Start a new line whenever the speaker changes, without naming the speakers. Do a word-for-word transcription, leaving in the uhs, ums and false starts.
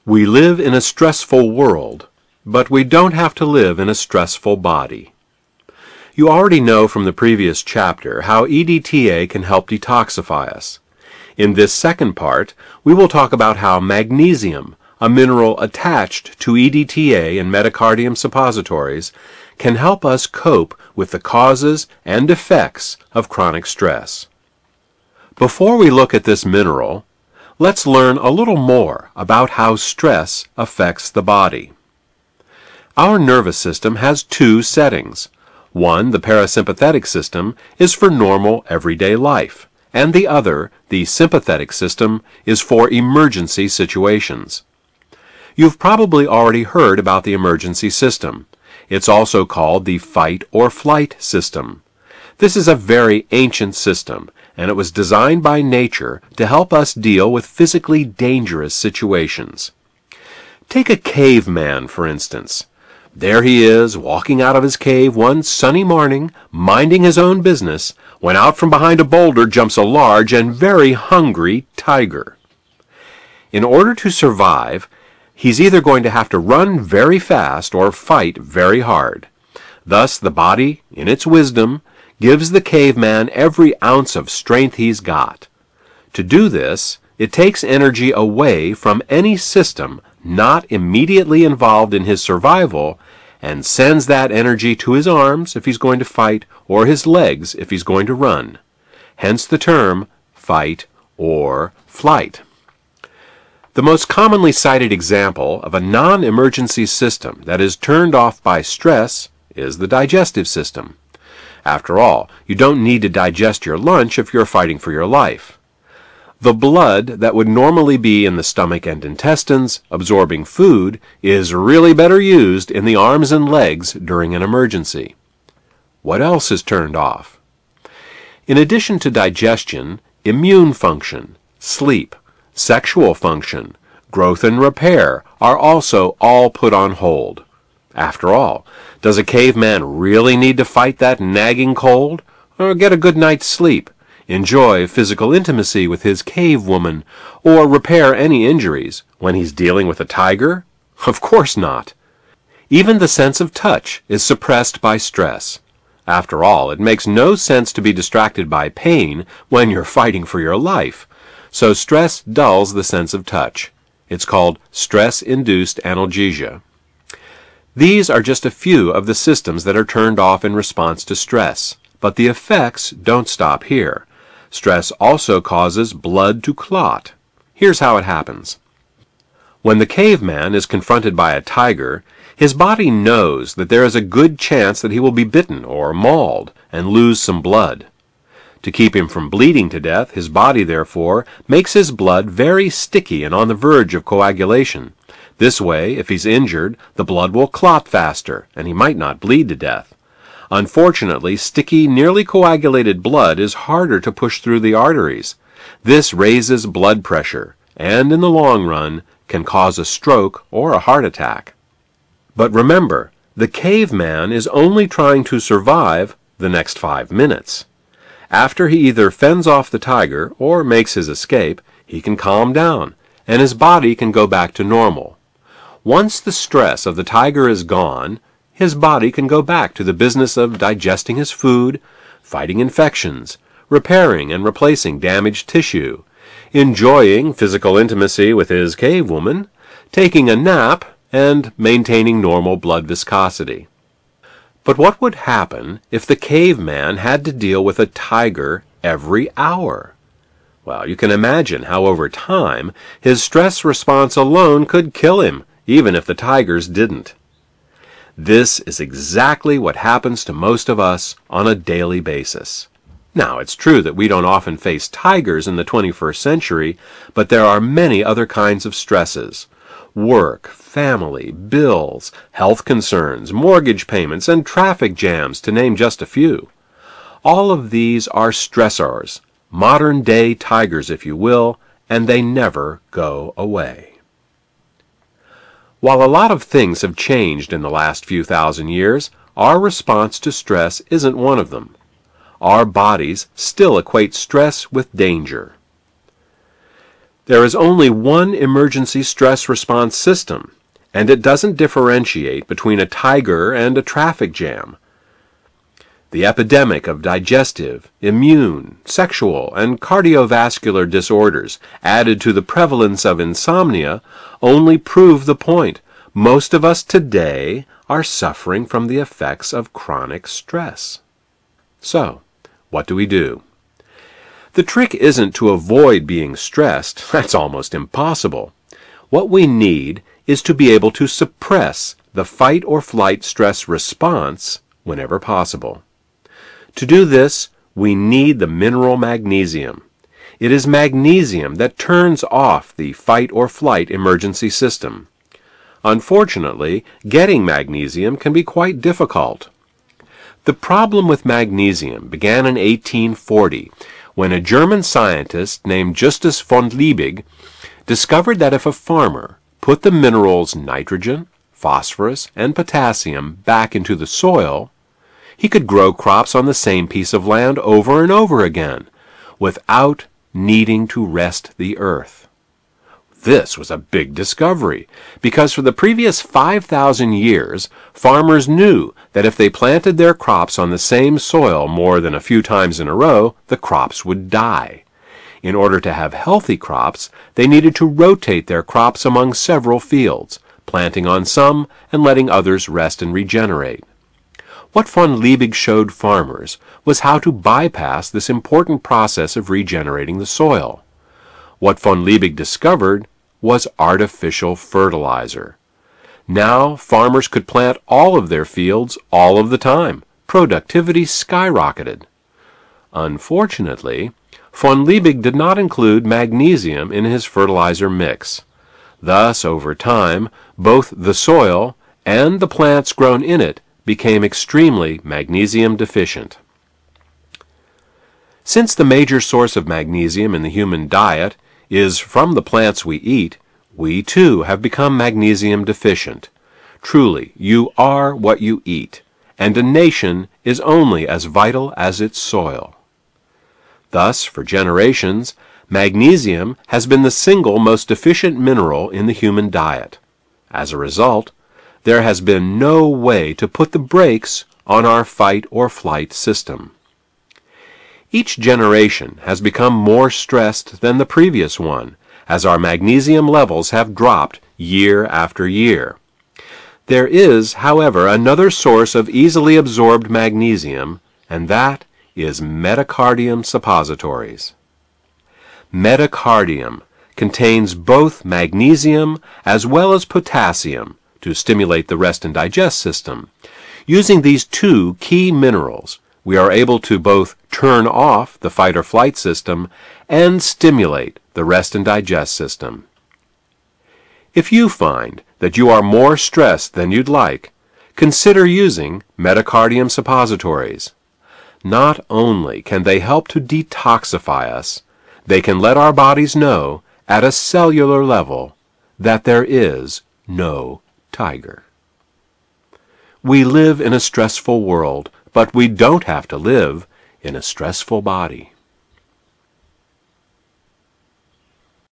We live in a stressful world, but we don't have to live in a stressful body. You already know from the previous chapter how E D T A can help detoxify us. In this second part, we will talk about how magnesium, a mineral attached to E D T A and metacardium suppositories, can help us cope with the causes and effects of chronic stress. Before we look at this mineral, let's learn a little more about how stress affects the body. Our nervous system has two settings. One, the parasympathetic system, is for normal everyday life, and the other, the sympathetic system, is for emergency situations. You've probably already heard about the emergency system. It's also called the fight or flight system. This is a very ancient system, and it was designed by nature to help us deal with physically dangerous situations. Take a caveman, for instance. There he is, walking out of his cave one sunny morning, minding his own business, when out from behind a boulder jumps a large and very hungry tiger. In order to survive, he's either going to have to run very fast or fight very hard. Thus, the body, in its wisdom, gives the caveman every ounce of strength he's got. To do this, it takes energy away from any system not immediately involved in his survival and sends that energy to his arms if he's going to fight or his legs if he's going to run. Hence the term fight or flight. The most commonly cited example of a non-emergency system that is turned off by stress is the digestive system. After all, you don't need to digest your lunch if you're fighting for your life. The blood that would normally be in the stomach and intestines absorbing food is really better used in the arms and legs during an emergency. What else is turned off? In addition to digestion, immune function, sleep, sexual function, growth and repair are also all put on hold. After all, does a caveman really need to fight that nagging cold, or get a good night's sleep, enjoy physical intimacy with his cave woman, or repair any injuries when he's dealing with a tiger? Of course not. Even the sense of touch is suppressed by stress. After all, it makes no sense to be distracted by pain when you're fighting for your life, so stress dulls the sense of touch. It's called stress-induced analgesia. These are just a few of the systems that are turned off in response to stress, but the effects don't stop here. Stress also causes blood to clot. Here's how it happens. When the caveman is confronted by a tiger, his body knows that there is a good chance that he will be bitten or mauled and lose some blood. To keep him from bleeding to death, his body, therefore, makes his blood very sticky and on the verge of coagulation. This way, if he's injured, the blood will clot faster, and he might not bleed to death. Unfortunately, sticky, nearly coagulated blood is harder to push through the arteries. This raises blood pressure, and in the long run, can cause a stroke or a heart attack. But remember, the caveman is only trying to survive the next five minutes. After he either fends off the tiger or makes his escape, he can calm down, and his body can go back to normal. Once the stress of the tiger is gone, his body can go back to the business of digesting his food, fighting infections, repairing and replacing damaged tissue, enjoying physical intimacy with his cave woman, taking a nap, and maintaining normal blood viscosity. But what would happen if the caveman had to deal with a tiger every hour? Well, you can imagine how over time his stress response alone could kill him, even if the tigers didn't. This is exactly what happens to most of us on a daily basis. Now, it's true that we don't often face tigers in the twenty-first century, but there are many other kinds of stresses. Work, family, bills, health concerns, mortgage payments, and traffic jams, to name just a few. All of these are stressors, modern-day tigers, if you will, and they never go away. While a lot of things have changed in the last few thousand years, our response to stress isn't one of them. Our bodies still equate stress with danger. There is only one emergency stress response system, and it doesn't differentiate between a tiger and a traffic jam. The epidemic of digestive, immune, sexual, and cardiovascular disorders added to the prevalence of insomnia only prove the point. Most of us today are suffering from the effects of chronic stress. So, what do we do? The trick isn't to avoid being stressed. That's almost impossible. What we need is to be able to suppress the fight or flight stress response whenever possible. To do this, we need the mineral magnesium. It is magnesium that turns off the fight or flight emergency system. Unfortunately, getting magnesium can be quite difficult. The problem with magnesium began in eighteen forty when a German scientist named Justus von Liebig discovered that if a farmer put the minerals nitrogen, phosphorus, and potassium back into the soil, he could grow crops on the same piece of land over and over again without needing to rest the earth. This was a big discovery because for the previous five thousand years, farmers knew that if they planted their crops on the same soil more than a few times in a row, the crops would die. In order to have healthy crops, they needed to rotate their crops among several fields, planting on some and letting others rest and regenerate. What von Liebig showed farmers was how to bypass this important process of regenerating the soil. What von Liebig discovered was artificial fertilizer. Now farmers could plant all of their fields all of the time. Productivity skyrocketed. Unfortunately, von Liebig did not include magnesium in his fertilizer mix. Thus, over time, both the soil and the plants grown in it became extremely magnesium deficient. Since the major source of magnesium in the human diet is from the plants we eat, we too have become magnesium deficient. Truly, you are what you eat, and a nation is only as vital as its soil. Thus, for generations, magnesium has been the single most deficient mineral in the human diet. As a result, there has been no way to put the brakes on our fight or flight system. Each generation has become more stressed than the previous one, as our magnesium levels have dropped year after year. There is, however, another source of easily absorbed magnesium, and that is metacardium suppositories. Metacardium contains both magnesium as well as potassium to stimulate the rest and digest system. Using these two key minerals, we are able to both turn off the fight or flight system and stimulate the rest and digest system. If you find that you are more stressed than you'd like, consider using metacardium suppositories. Not only can they help to detoxify us, they can let our bodies know at a cellular level that there is no tiger. We live in a stressful world, but we don't have to live in a stressful body.